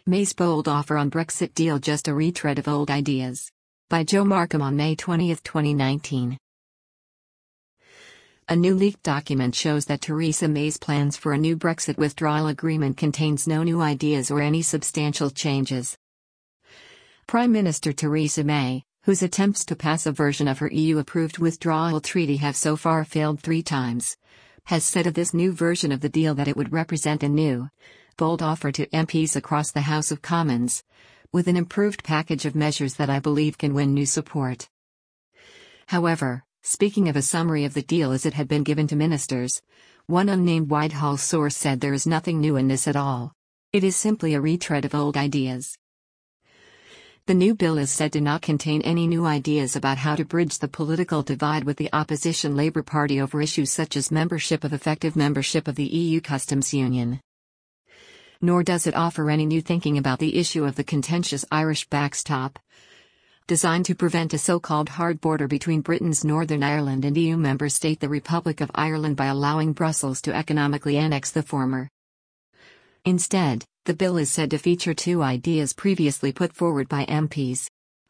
May's bold offer on Brexit deal just a retread of old ideas. By Joe Markham on May 20, 2019. A new leaked document shows that Theresa May's plans for a new Brexit withdrawal agreement contains no new ideas or any substantial changes. Prime Minister Theresa May, whose attempts to pass a version of her EU-approved withdrawal treaty have so far failed 3 times, has said of this new version of the deal that it would represent a new, bold offer to MPs across the House of Commons, with an improved package of measures that I believe can win new support. However, speaking of a summary of the deal as it had been given to ministers, one unnamed Whitehall source said there is nothing new in this at all. It is simply a retread of old ideas. The new bill is said to not contain any new ideas about how to bridge the political divide with the opposition Labour Party over issues such as effective membership of the EU Customs Union. Nor does it offer any new thinking about the issue of the contentious Irish backstop, designed to prevent a so-called hard border between Britain's Northern Ireland and EU member state the Republic of Ireland by allowing Brussels to economically annex the former. Instead, the bill is said to feature 2 ideas previously put forward by MPs.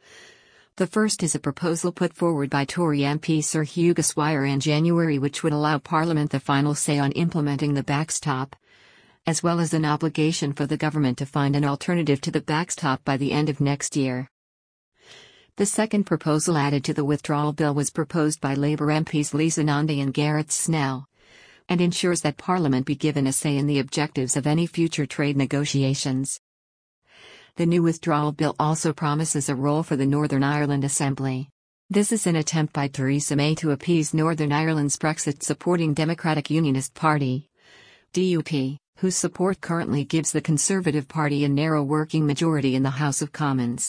The first is a proposal put forward by Tory MP Sir Hugo Swire in January which would allow Parliament the final say on implementing the backstop, as well as an obligation for the government to find an alternative to the backstop by the end of next year. The second proposal added to the withdrawal bill was proposed by Labour MPs Lisa Nandy and Gareth Snell, and ensures that Parliament be given a say in the objectives of any future trade negotiations. The new withdrawal bill also promises a role for the Northern Ireland Assembly. This is an attempt by Theresa May to appease Northern Ireland's Brexit-supporting Democratic Unionist Party, DUP, whose support currently gives the Conservative Party a narrow working majority in the House of Commons.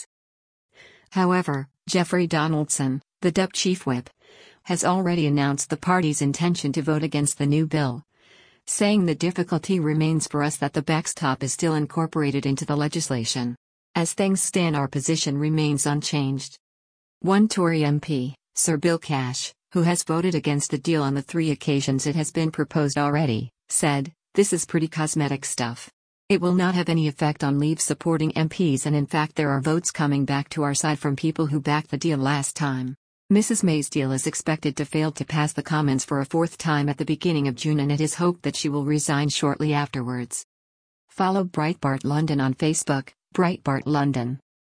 However, Jeffrey Donaldson, the DUP chief whip, has already announced the party's intention to vote against the new bill, saying the difficulty remains for us that the backstop is still incorporated into the legislation. As things stand, our position remains unchanged. One Tory MP, Sir Bill Cash, who has voted against the deal on the 3 occasions it has been proposed already, said, "This is pretty cosmetic stuff. It will not have any effect on Leave supporting MPs, and in fact there are votes coming back to our side from people who backed the deal last time." Mrs May's deal is expected to fail to pass the Commons for a 4th time at the beginning of June, and it is hoped that she will resign shortly afterwards. Follow Breitbart London on Facebook, Breitbart London.